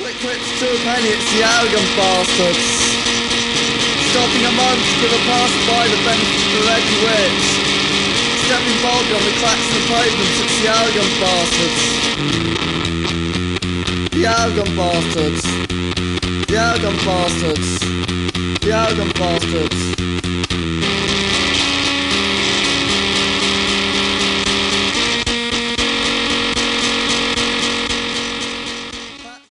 Liquids to a penny, it's the arrogant bastards. Stopping a month for the passerby, the benefit of the ready wits. Stepping boldly on the cracks of the pavements, it's the arrogant bastards. The arrogant bastards. The arrogant bastards. The arrogant bastards.